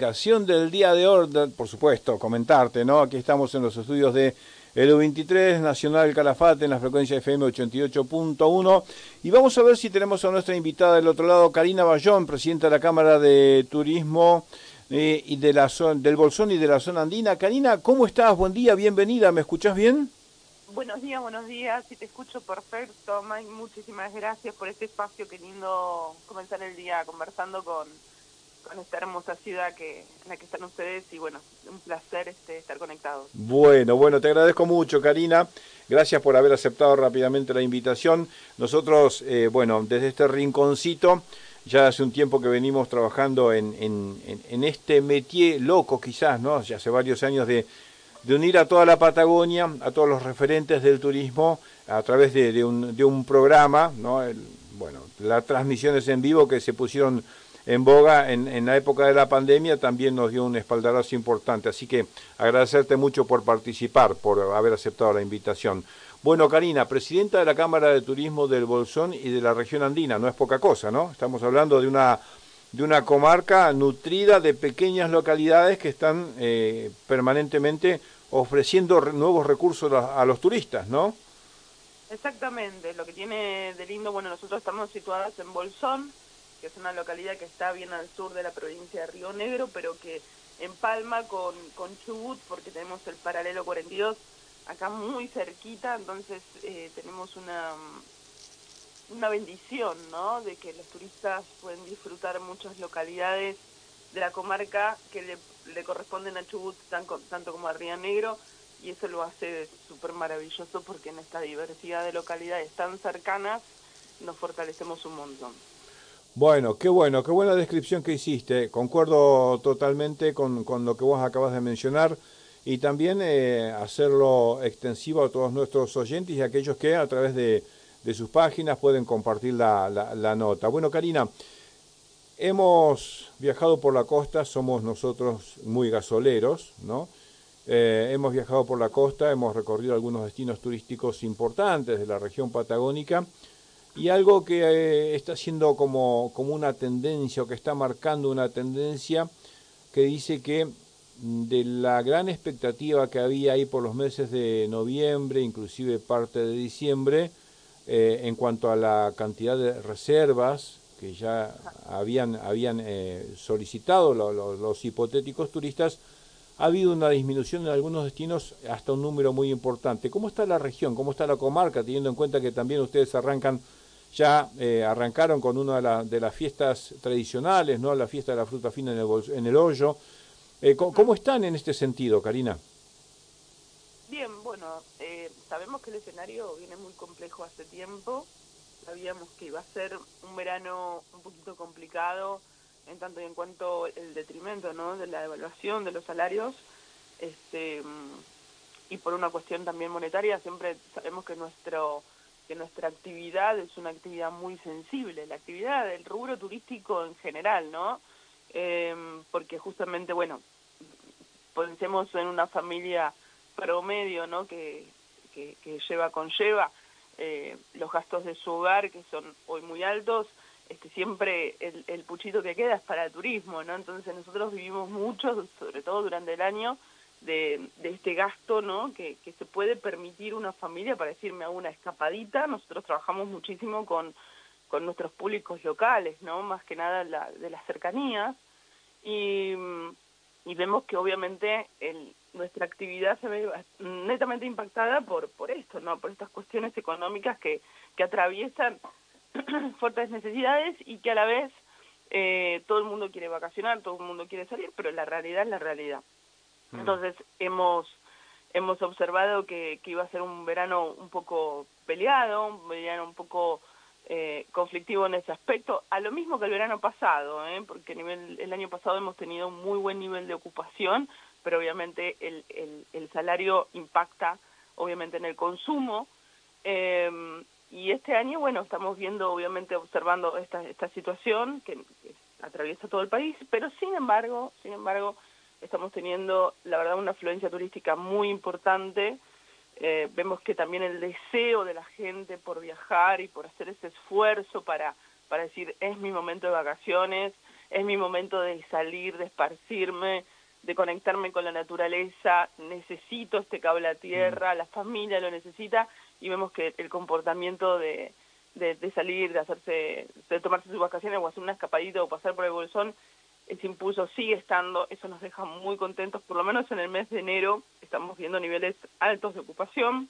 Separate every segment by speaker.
Speaker 1: Ocasión del día de hoy, por supuesto, comentarte, ¿no? Aquí estamos en los estudios de el 23 Nacional Calafate en la frecuencia FM 88.1 y vamos a ver si tenemos a nuestra invitada del otro lado, Karina Bayón, presidenta de la Cámara de Turismo y de la zona, del Bolsón y de la zona andina. Karina, ¿cómo estás? Buen día, bienvenida, ¿me escuchás bien?
Speaker 2: Buenos días, si te escucho perfecto, Mike, muchísimas gracias por este espacio, qué lindo comenzar el día conversando con esta hermosa ciudad en la que están ustedes y bueno, un placer estar conectados.
Speaker 1: Bueno, te agradezco mucho, Karina. Gracias por haber aceptado rápidamente la invitación. Nosotros, desde este rinconcito, ya hace un tiempo que venimos trabajando en este métier loco quizás, ¿no? Ya hace varios años de unir a toda la Patagonia, a todos los referentes del turismo, a través de un programa, ¿no? Las transmisiones en vivo que se pusieron en boga en la época de la pandemia también nos dio un espaldarazo importante. Así que agradecerte mucho por participar, por haber aceptado la invitación. Bueno, Karina, presidenta de la Cámara de Turismo del Bolsón y de la región andina, no es poca cosa, ¿no? Estamos hablando de una comarca nutrida de pequeñas localidades que están permanentemente ofreciendo nuevos recursos a los turistas, ¿no?
Speaker 2: Exactamente, lo que tiene de lindo, bueno, nosotros estamos situados en Bolsón, que es una localidad que está bien al sur de la provincia de Río Negro, pero que empalma con Chubut, porque tenemos el paralelo 42 acá muy cerquita, entonces tenemos una bendición, ¿no? De que los turistas pueden disfrutar muchas localidades de la comarca que le corresponden a Chubut tanto como a Río Negro, y eso lo hace súper maravilloso porque en esta diversidad de localidades tan cercanas nos fortalecemos un montón.
Speaker 1: Bueno, qué buena descripción que hiciste. Concuerdo totalmente con lo que vos acabas de mencionar y también hacerlo extensivo a todos nuestros oyentes y a aquellos que a través de sus páginas pueden compartir la nota. Bueno, Karina, hemos viajado por la costa, somos nosotros muy gasoleros, ¿no? Hemos viajado por la costa, hemos recorrido algunos destinos turísticos importantes de la región patagónica y algo que está siendo como una tendencia o que está marcando una tendencia que dice que de la gran expectativa que había ahí por los meses de noviembre, inclusive parte de diciembre, en cuanto a la cantidad de reservas que ya habían solicitado los hipotéticos turistas, ha habido una disminución en algunos destinos hasta un número muy importante. ¿Cómo está la región? ¿Cómo está la comarca? Teniendo en cuenta que también ustedes arrancaron con una de las fiestas tradicionales, ¿no? La fiesta de la fruta fina en el hoyo. ¿Cómo están en este sentido, Karina?
Speaker 2: Bien, bueno, sabemos que el escenario viene muy complejo hace tiempo, sabíamos que iba a ser un verano un poquito complicado en tanto y en cuanto el detrimento, ¿no?, de la devaluación de los salarios, y por una cuestión también monetaria, siempre sabemos que nuestra actividad es una actividad muy sensible, la actividad del rubro turístico en general, ¿no? Porque justamente, bueno, pensemos en una familia promedio, ¿no?, que conlleva los gastos de su hogar, que son hoy muy altos, siempre el puchito que queda es para el turismo, ¿no? Entonces nosotros vivimos mucho, sobre todo durante el año, de este gasto, ¿no?, que se puede permitir una familia para decirme a una escapadita. Nosotros trabajamos muchísimo con nuestros públicos locales, ¿no?, más que nada de las cercanías, y, y vemos que obviamente nuestra actividad se ve netamente impactada por esto, ¿no?, por estas cuestiones económicas que atraviesan fuertes necesidades y que a la vez todo el mundo quiere vacacionar, todo el mundo quiere salir, pero la realidad es la realidad. Entonces hemos observado que iba a ser un verano un poco peleado, un verano un poco conflictivo en ese aspecto, a lo mismo que el verano pasado, porque el año pasado hemos tenido un muy buen nivel de ocupación, pero obviamente el salario impacta obviamente en el consumo, y este año, bueno, estamos viendo, obviamente observando esta situación que atraviesa todo el país, pero sin embargo, estamos teniendo, la verdad, una afluencia turística muy importante. Vemos que también el deseo de la gente por viajar y por hacer ese esfuerzo para decir, es mi momento de vacaciones, es mi momento de salir, de esparcirme, de conectarme con la naturaleza, necesito este cable a tierra, la familia lo necesita, y vemos que el comportamiento de salir, de tomarse sus vacaciones o hacer una escapadita o pasar por el Bolsón, ese impulso sigue estando, eso nos deja muy contentos, por lo menos en el mes de enero estamos viendo niveles altos de ocupación,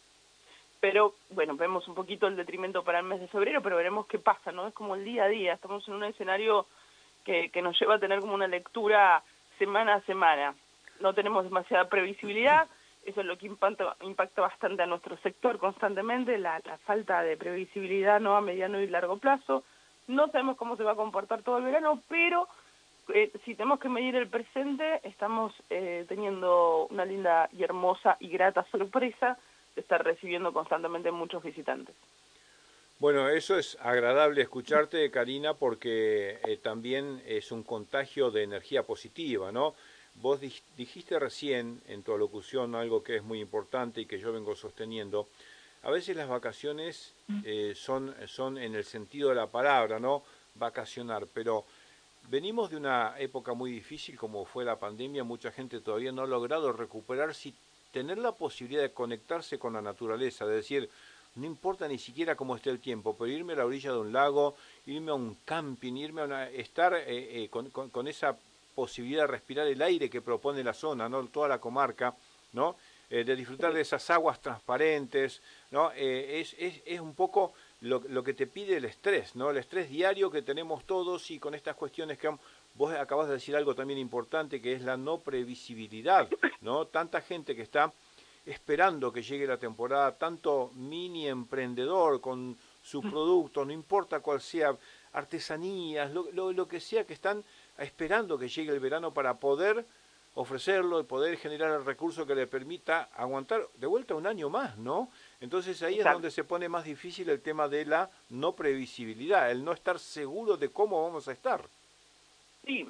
Speaker 2: pero bueno, vemos un poquito el detrimento para el mes de febrero, pero veremos qué pasa, ¿no? Es como el día a día, estamos en un escenario que nos lleva a tener como una lectura semana a semana. No tenemos demasiada previsibilidad, eso es lo que impacta bastante a nuestro sector constantemente, la falta de previsibilidad, ¿no?, a mediano y largo plazo. No sabemos cómo se va a comportar todo el verano, pero si tenemos que medir el presente, estamos teniendo una linda y hermosa y grata sorpresa de estar recibiendo constantemente muchos visitantes.
Speaker 1: Bueno, eso es agradable escucharte, Karina, porque también es un contagio de energía positiva, ¿no? Vos dijiste recién en tu alocución algo que es muy importante y que yo vengo sosteniendo. A veces las vacaciones son en el sentido de la palabra, ¿no? Vacacionar, pero venimos de una época muy difícil como fue la pandemia, mucha gente todavía no ha logrado recuperarse y tener la posibilidad de conectarse con la naturaleza, de decir, no importa ni siquiera cómo esté el tiempo, pero irme a la orilla de un lago, irme a un camping, estar con esa posibilidad de respirar el aire que propone la zona, ¿no?, toda la comarca, ¿no?, de disfrutar de esas aguas transparentes, ¿no? Es un poco lo que te pide el estrés, ¿no? El estrés diario que tenemos todos y con estas cuestiones que vos acabas de decir algo también importante, que es la no previsibilidad, ¿no? Tanta gente que está esperando que llegue la temporada, tanto mini emprendedor con su producto, no importa cuál sea, artesanías, lo que sea, que están esperando que llegue el verano para poder ofrecerlo y poder generar el recurso que le permita aguantar de vuelta un año más, ¿no? Entonces ahí es donde se pone más difícil el tema de la no previsibilidad, el no estar seguro de cómo vamos a estar.
Speaker 2: Sí,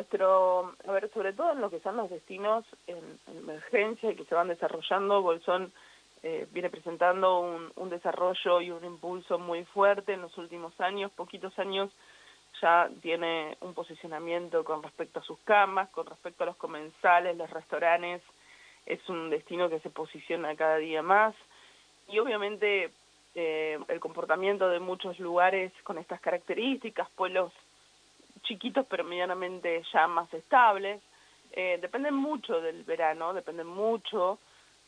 Speaker 2: a ver, sobre todo en lo que son los destinos en emergencia y que se van desarrollando, Bolsón viene presentando un desarrollo y un impulso muy fuerte en los últimos años, poquitos años ya tiene un posicionamiento con respecto a sus camas, con respecto a los comensales, los restaurantes, es un destino que se posiciona cada día más y obviamente el comportamiento de muchos lugares con estas características, pueblos chiquitos pero medianamente ya más estables, dependen mucho del verano, dependen mucho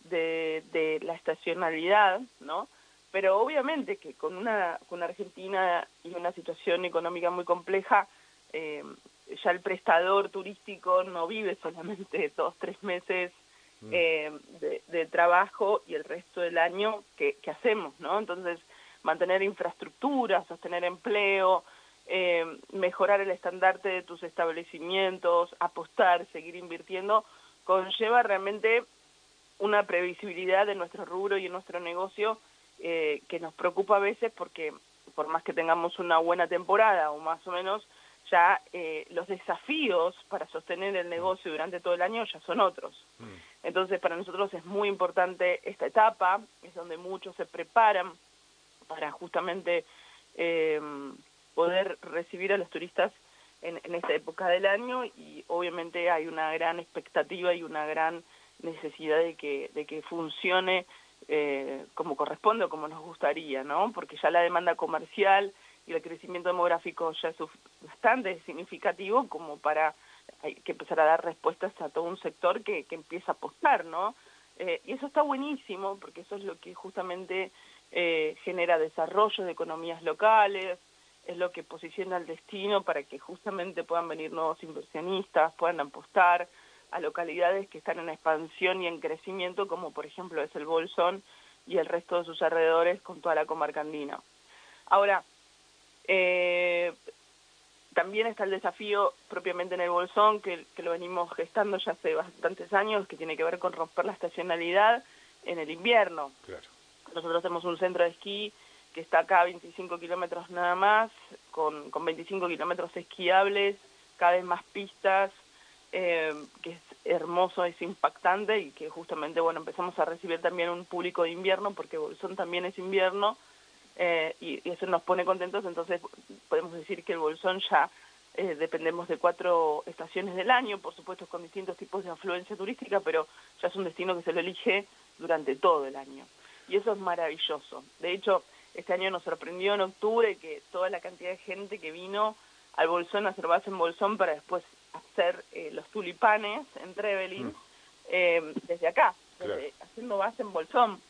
Speaker 2: de la estacionalidad, ¿no? Pero obviamente que con una Argentina y una situación económica muy compleja, ya el prestador turístico no vive solamente 2-3 meses de trabajo y el resto del año que hacemos, ¿no? Entonces, mantener infraestructura, sostener empleo, mejorar el estandarte de tus establecimientos, apostar, seguir invirtiendo, conlleva realmente una previsibilidad de nuestro rubro y en nuestro negocio que nos preocupa a veces porque por más que tengamos una buena temporada o más o menos, ya los desafíos para sostener el negocio durante todo el año ya son otros. Entonces para nosotros es muy importante esta etapa, es donde muchos se preparan para justamente poder recibir a los turistas en esta época del año y obviamente hay una gran expectativa y una gran necesidad de que funcione como corresponde o como nos gustaría, ¿no? Porque ya la demanda comercial y el crecimiento demográfico ya es bastante significativo como para hay que empezar a dar respuestas a todo un sector que empieza a apostar, ¿no? Y eso está buenísimo porque eso es lo que justamente genera desarrollo de economías locales, es lo que posiciona el destino para que justamente puedan venir nuevos inversionistas, puedan apostar a localidades que están en expansión y en crecimiento, como por ejemplo es el Bolsón y el resto de sus alrededores con toda la comarca andina. Ahora, también está el desafío propiamente en el Bolsón, que lo venimos gestando ya hace bastantes años, que tiene que ver con romper la estacionalidad en el invierno.
Speaker 1: Claro.
Speaker 2: Nosotros tenemos un centro de esquí que está acá a 25 kilómetros nada más, con 25 kilómetros esquiables, cada vez más pistas, que es hermoso, es impactante y que justamente, bueno, empezamos a recibir también un público de invierno, porque Bolsón también es invierno, y eso nos pone contentos, entonces podemos decir que el Bolsón ya dependemos de 4 estaciones del año, por supuesto con distintos tipos de afluencia turística, pero ya es un destino que se lo elige durante todo el año. Y eso es maravilloso. De hecho, este año nos sorprendió en octubre que toda la cantidad de gente que vino al Bolsón a hacer base en Bolsón para después hacer los tulipanes en Trevelin, desde acá, haciendo base en Bolsón.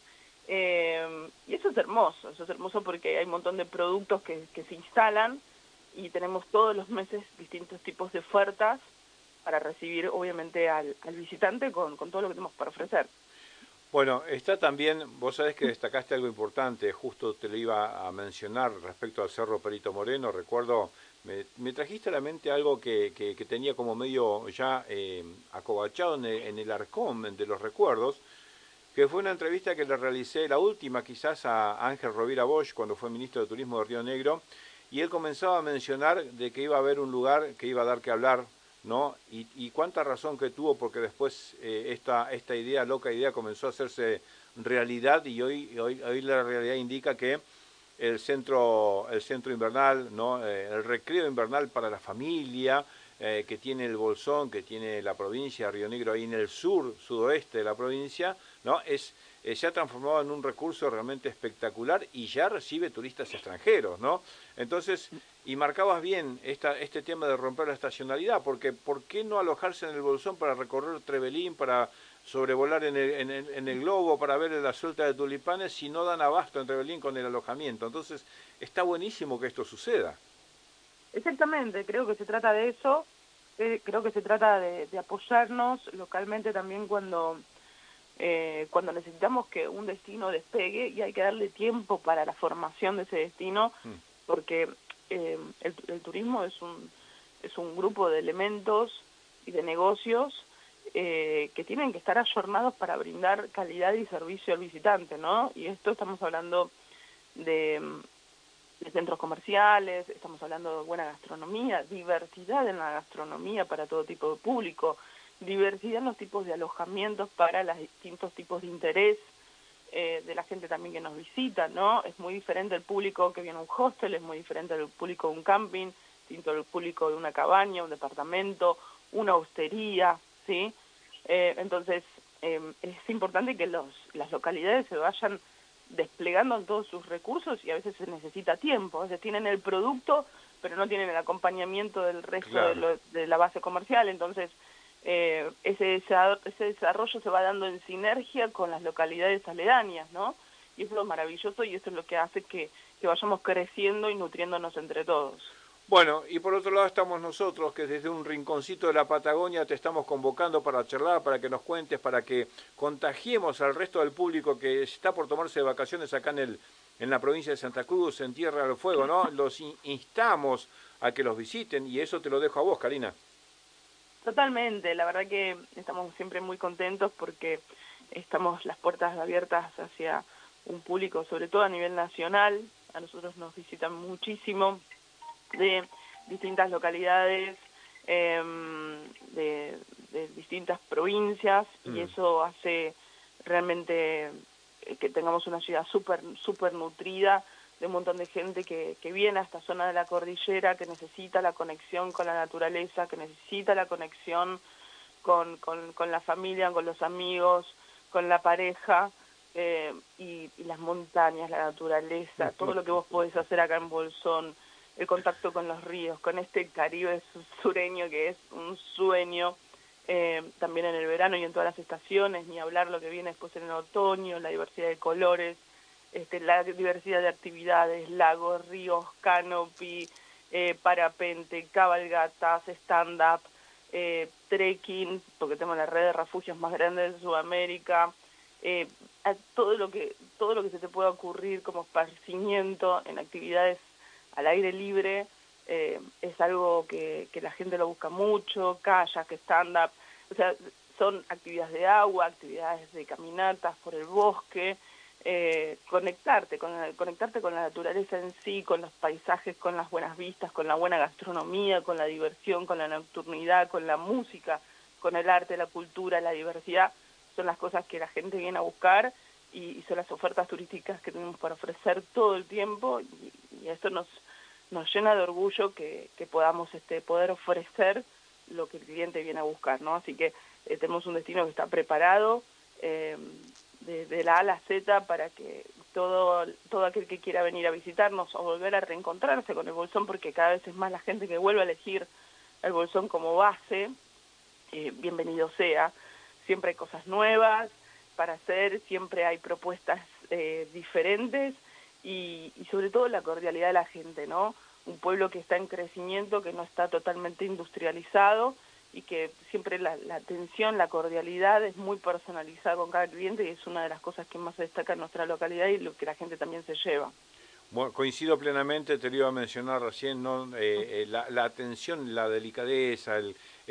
Speaker 2: Y eso es hermoso porque hay un montón de productos que se instalan y tenemos todos los meses distintos tipos de ofertas para recibir obviamente al visitante con todo lo que tenemos para ofrecer.
Speaker 1: Bueno, está también, vos sabés que destacaste algo importante, justo te lo iba a mencionar respecto al Cerro Perito Moreno, recuerdo, me trajiste a la mente algo que tenía como medio ya acobachado en el arcón de los recuerdos, que fue una entrevista que le realicé, la última quizás, a Ángel Rovira Bosch, cuando fue ministro de Turismo de Río Negro, y él comenzaba a mencionar de que iba a haber un lugar que iba a dar que hablar, ¿no? Y cuánta razón que tuvo, porque después esta idea, loca idea, comenzó a hacerse realidad, y hoy la realidad indica que el centro invernal, ¿no? El recreo invernal para la familia, que tiene el Bolsón, que tiene la provincia de Río Negro ahí en el sudoeste de la provincia, ¿no? Se ha transformado en un recurso realmente espectacular y ya recibe turistas extranjeros, ¿no? Entonces, y marcabas bien este tema de romper la estacionalidad, porque ¿por qué no alojarse en el Bolsón para recorrer Trevelin, para sobrevolar en el globo, para ver la suelta de tulipanes, si no dan abasto en Trevelin con el alojamiento? Entonces, está buenísimo que esto suceda.
Speaker 2: Exactamente, creo que se trata de eso, creo que se trata de apoyarnos localmente también cuando necesitamos que un destino despegue, y hay que darle tiempo para la formación de ese destino, porque el turismo es un grupo de elementos y de negocios que tienen que estar ayornados para brindar calidad y servicio al visitante, ¿no? Y esto estamos hablando de centros comerciales, estamos hablando de buena gastronomía, diversidad en la gastronomía para todo tipo de público, diversidad en los tipos de alojamientos para los distintos tipos de interés de la gente también que nos visita, ¿no? Es muy diferente el público que viene a un hostel, es muy diferente el público de un camping, distinto el público de una cabaña, un departamento, una hostería, ¿sí? Entonces, es importante que las localidades se vayan desplegando en todos sus recursos, y a veces se necesita tiempo, a veces tienen el producto, pero no tienen el acompañamiento del resto
Speaker 1: Claro.
Speaker 2: de la base comercial. Entonces ese desarrollo se va dando en sinergia con las localidades aledañas, ¿no? Y eso es lo maravilloso, y eso es lo que hace que vayamos creciendo y nutriéndonos entre todos.
Speaker 1: Bueno, y por otro lado estamos nosotros, que desde un rinconcito de la Patagonia te estamos convocando para charlar, para que nos cuentes, para que contagiemos al resto del público que está por tomarse de vacaciones acá en la provincia de Santa Cruz, en Tierra del Fuego, ¿no? Los instamos a que los visiten, y eso te lo dejo a vos, Karina.
Speaker 2: Totalmente, la verdad que estamos siempre muy contentos porque estamos las puertas abiertas hacia un público, sobre todo a nivel nacional. A nosotros nos visitan muchísimo de distintas localidades, de distintas provincias, y eso hace realmente que tengamos una ciudad súper nutrida, de un montón de gente que viene a esta zona de la cordillera, que necesita la conexión con la naturaleza, que necesita la conexión con la familia, con los amigos, con la pareja, y las montañas, la naturaleza, todo lo que vos podés hacer acá en Bolsón, el contacto con los ríos, con este Caribe sureño que es un sueño, también en el verano y en todas las estaciones, ni hablar lo que viene después en el otoño, la diversidad de colores, la diversidad de actividades, lagos, ríos, canopy, parapente, cabalgatas, stand-up, trekking, porque tenemos la red de refugios más grande de Sudamérica, todo lo que se te pueda ocurrir como esparcimiento en actividades al aire libre, es algo que la gente lo busca mucho, kayak, stand-up, o sea, son actividades de agua, actividades de caminatas por el bosque, conectarte con la naturaleza en sí, con los paisajes, con las buenas vistas, con la buena gastronomía, con la diversión, con la nocturnidad, con la música, con el arte, la cultura, la diversidad, son las cosas que la gente viene a buscar, y son las ofertas turísticas que tenemos para ofrecer todo el tiempo, y eso nos nos llena de orgullo que podamos poder ofrecer lo que el cliente viene a buscar, ¿no? Así que tenemos un destino que está preparado de la A a la Z para que todo aquel que quiera venir a visitarnos o volver a reencontrarse con el Bolsón, porque cada vez es más la gente que vuelve a elegir el Bolsón como base, bienvenido sea. Siempre hay cosas nuevas para hacer, siempre hay propuestas diferentes y sobre todo la cordialidad de la gente, ¿no? Un pueblo que está en crecimiento, que no está totalmente industrializado y que siempre la atención, la cordialidad es muy personalizada con cada cliente y es una de las cosas que más se destaca en nuestra localidad y lo que la gente también se lleva.
Speaker 1: Bueno, coincido plenamente, te lo iba a mencionar recién, ¿no? La atención, la delicadeza,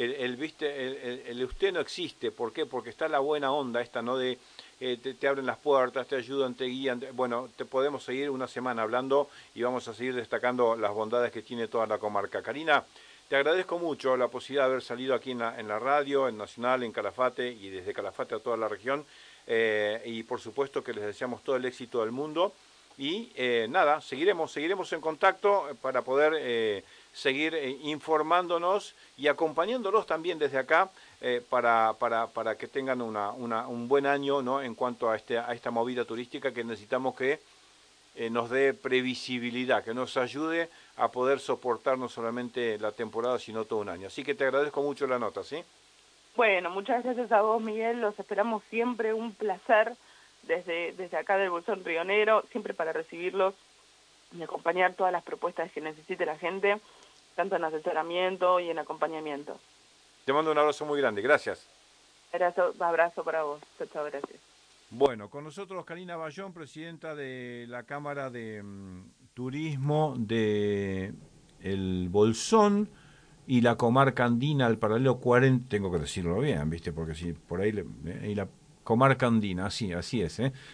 Speaker 1: el usted no existe, ¿por qué? Porque está la buena onda esta, ¿no? De te abren las puertas, te ayudan, te guían, bueno, te podemos seguir una semana hablando y vamos a seguir destacando las bondades que tiene toda la comarca. Karina, te agradezco mucho la posibilidad de haber salido aquí en la radio, en Nacional, en Calafate y desde Calafate a toda la región y por supuesto que les deseamos todo el éxito del mundo. Y nada, seguiremos en contacto para poder seguir informándonos y acompañándolos también desde acá para que tengan un buen año, ¿no? En cuanto a esta movida turística que necesitamos que nos dé previsibilidad, que nos ayude a poder soportar no solamente la temporada, sino todo un año. Así que te agradezco mucho la nota, ¿sí?
Speaker 2: Bueno, muchas gracias a vos, Miguel, los esperamos siempre, un placer desde acá del Bolsón Rionero, siempre para recibirlos y acompañar todas las propuestas que necesite la gente, tanto en asesoramiento y en acompañamiento.
Speaker 1: Te mando un abrazo muy grande, gracias.
Speaker 2: Abrazo para vos, chao, gracias.
Speaker 1: Bueno, con nosotros Karina Bayón, presidenta de la Cámara de Turismo de El Bolsón y la comarca andina, al paralelo 40, tengo que decirlo bien, ¿viste? Porque si por ahí, y la comarca andina, así es, ¿eh?